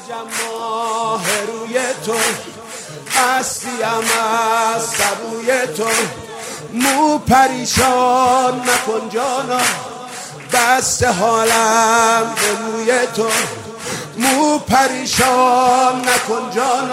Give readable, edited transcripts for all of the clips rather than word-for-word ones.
ماه روی تو هستیم از سبوی تو، مو پریشان نکن جانا، بست حالم به موی تو، مو پریشان نکن جانا،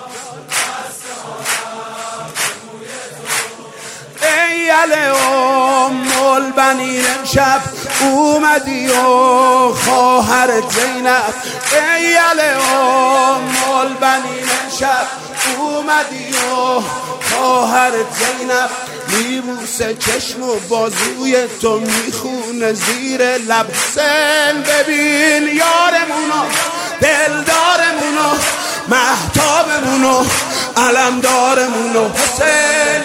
ای ام البنین امشب اومدی و خواهرت زینب، ای ام البنین امشب اومدی و خواهرت زینب، میبوسه چشم و بازوی تو، میخونه زیر لب. حسین ببین یارمونو، دلدارمونو، مهتابمونو، علمدارمونو، حسین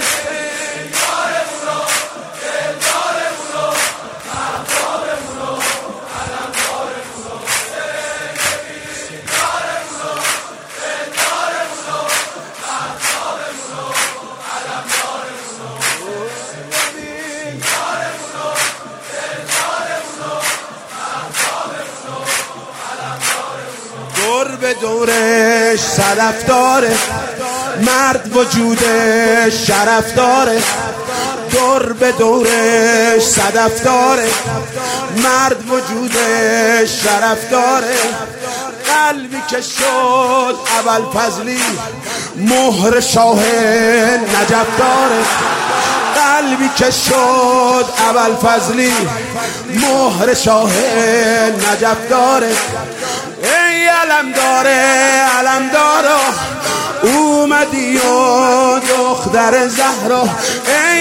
دور به دورش صدف داره، مرد وجودش شرف داره، دور به دورش صدف داره، مرد وجودش شرف داره، قلبی که شد ابوالفضلی مهر شاه نجف داره، قلبی که شد ابوالفضلی مهر شاه نجف داره، ای علمدارا اومدی و دختر زهرا، ای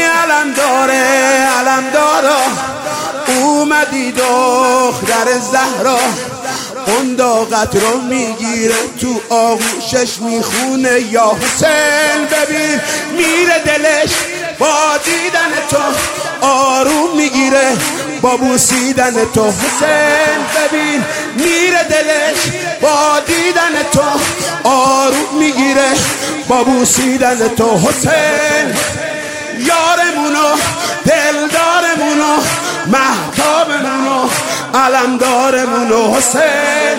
علمدارا اومدی دختر زهرا، قنداقت رو میگیره تو آغوشش میخونه یا حسین ببین میره دلش با دیدن تو، آروم میگیره با بوسیدن تو، حسین ببین میره دلش با دیدن تو، آروم میگیره با بوسیدن تو، حسین یارمونو، دلدارمونو، مهتابمونو، علمدارمونو، حسین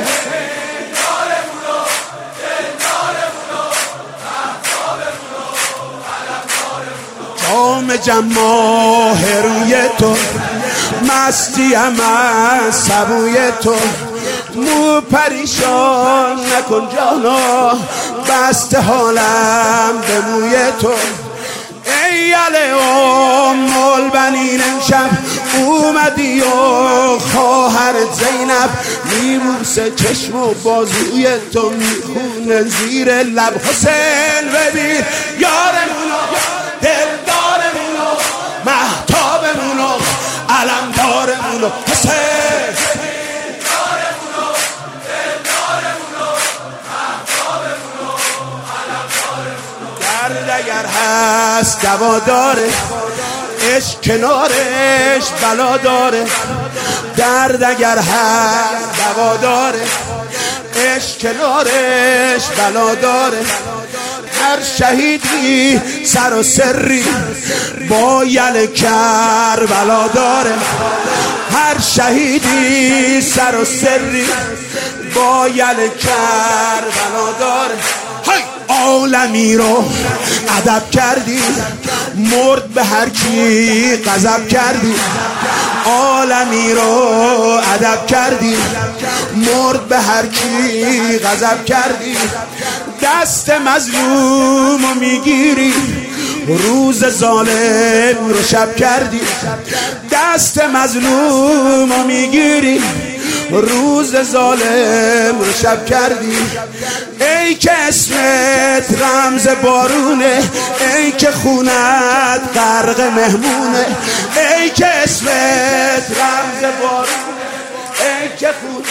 جام ماه روی تو، مستیم از سبوی تو، مو پریشان نکن جانا، بست حالم به موی تو، ای ام البنین امشب اومدی و خواهرت زینب، میبوسه چشم و بازوی تو، میخونه زیر لب. حسین ببین یارمونو، دلدارمونو، مهتابمونو، علمدارمونو، حسین یارمونو، دلدارمونو، مهتابمونو، علمدارمونو، درد اگر هست دوا داره، عشق کنارش بلا داره، درد اگر هست دوا داره، عشق کنارش بلا داره، هر شهیدی سر و سری با یل کربلا داره، هر شهیدی سر و سری با یل کربلا داره، عالمی رو ادب کردی، مرد به هر کی غضب کردی، عالمی رو ادب کردی، مرد به هر کی غضب کردی، دست مظلوم رو میگیری، روز ظالم رو شب کردی، دست مظلوم رو میگیری، روز ظالم رو شب کردی، ای که اسمت رمز بارونه، ای که خونت غرق مهمونه، ای که اسمت رمز بارونه، ای که خونت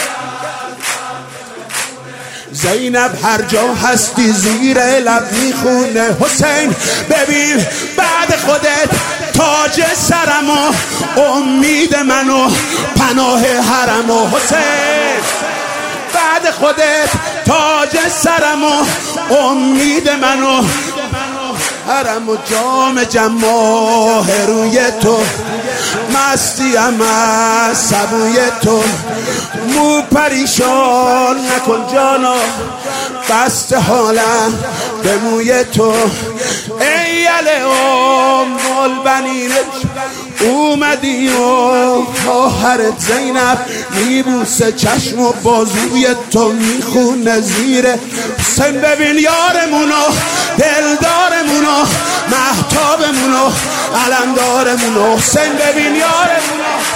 زینب هر جا هستی زیر لب میخونه، حسین ببین بعد خودت تاج سرم و امید منو پناه حرم و، حسین بعد خودت تاج سرم و امید منو حرم و جام ماه روی تو، مستیم از سبوی تو مو پریشان نکن جانا بسته حالم به موی تو ای البنین اومدی و خواهرت زینب میبوسه چشم و بازوی تو میخونه زیر حسین ببین یارمونو دلدارمونو مهتابمونو علمدارمونو حسین ببین یارمونو